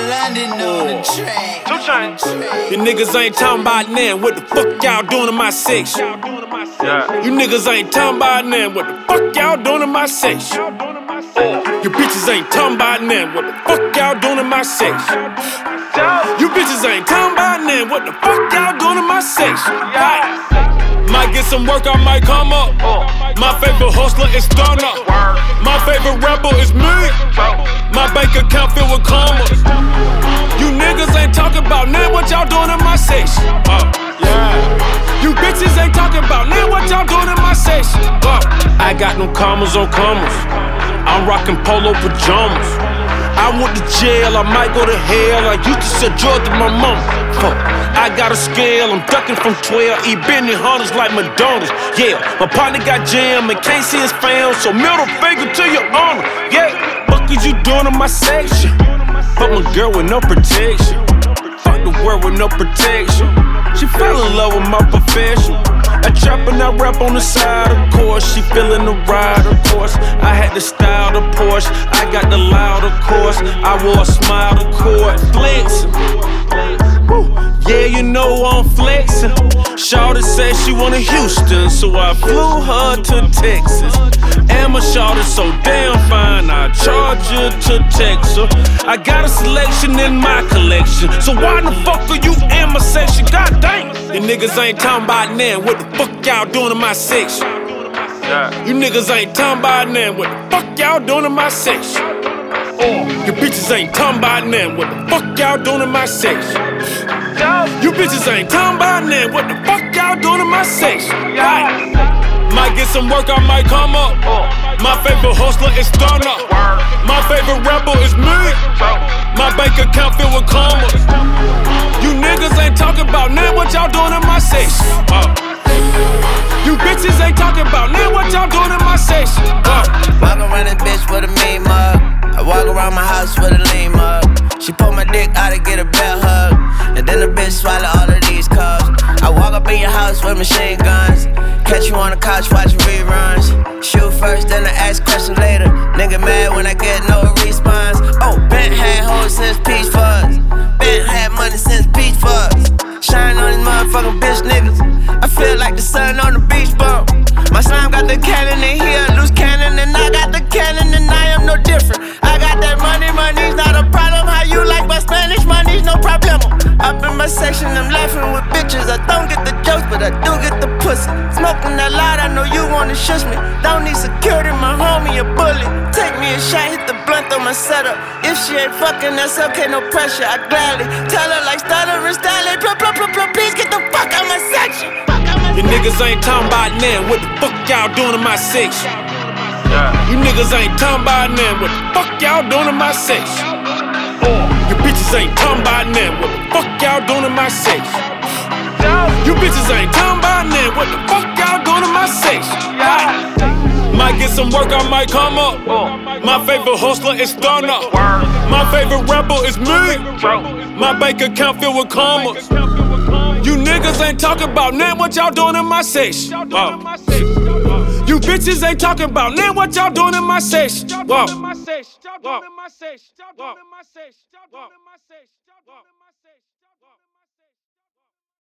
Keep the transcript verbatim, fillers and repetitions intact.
London on the track. Two Chainz. You niggas ain't talking about now. What the fuck y'all doing in my section? Yeah. You niggas ain't talking about now. What the fuck y'all doing in my section? You bitches ain't talking about now. What the fuck y'all doing in my section? You bitches ain't talking about now. What the fuck y'all doing in my section? Might get some work, I might come up. My favorite hustler is Stunner. My favorite rapper is me. My bank account filled with commas. You niggas ain't talking about now what y'all doing in my section. Uh, yeah. You bitches ain't talking about now what y'all doing in my section. Uh, I got no commas on commas. I'm rocking polo pajamas. I went to jail, I might go to hell. I used to sell drugs to my mama. Fuck, I got a scale, I'm ducking from twelve. Eat Benny Hunters like McDonald's. Yeah, my partner got jammed and can't see his fam. So middle finger to your honor. Yeah, fuck is you doing in my section? Fuck my girl with no protection. Fuck the world with no protection. She fell in love with my profession. I trap and I rap on the side, of course. She feeling the ride, of course. I had the style, the Porsche. I got the loud, of course. I wore a smile, the court. Flexing. Woo. Yeah, you know I'm flexing. Shawty said she wanted Houston, so I flew her to Texas. And my shawty so damn fine, I charge her to text her. I got a selection in my collection, so why the fuck are you in my section? God damn. You niggas ain't talking about now. What the fuck y'all doing in my section? Yeah. You niggas ain't talking about now. What the fuck y'all doing in my section? You bitches ain't talking about now. What the fuck y'all doing in my section? You bitches ain't talking about now. What the fuck y'all doing in my section? Right. Might get some work, I might come up. My favorite hustler is Stunner. My favorite rapper is me. My bank account filled with commas. You niggas ain't talking about now what y'all doing in my section. Uh. You bitches ain't talking about now what y'all doing in my section. Uh. Walk around this bitch with a mean mug. I walk around my house with a lean mug. She pull my dick out to get a bell hug. And then the bitch swallow all of these cups. I walk up in your house with machine guns. Catch you on the couch watching reruns. Shoot first, then I ask questions later. Nigga mad when I get no response. Oh, Bent had hoes since Peach Fuzz. Bent had money since Peach Fuzz. Shine on these motherfucking bitch niggas. I feel like the sun on the beach bum. My slime got the cannon and he a loose cannon. And I got the cannon and I am no different. I got that money, money's not a problem. How you like my Spanish money's no problem. Up in my section, I'm laughing with bitches. I don't get the jokes, but I do get the pussy. Smoking that loud, I know you wanna shush me. Don't need security, my homie a bully. Take me a shot, hit the blunt on my setup. If she ain't fucking, that's okay, no pressure. I gladly tell her like stutter and style. Plug, plug, plug, plug, please get the fuck out my section. You niggas ain't talking about now. What the fuck y'all doing in my section? Yeah. You niggas ain't talking about now. What the fuck y'all doing in my section? You bitches ain't talking about now. What the fuck y'all doing in my section? You bitches ain't talking about now. What the fuck y'all doing in my section? Might get some work, I might come up. My favorite hustler is Stunner. My favorite rapper is me. My bank account filled with commas. You niggas ain't talking about now what y'all doing in my section. Uh. You bitches ain't talking about now what y'all doing in my section. Wow.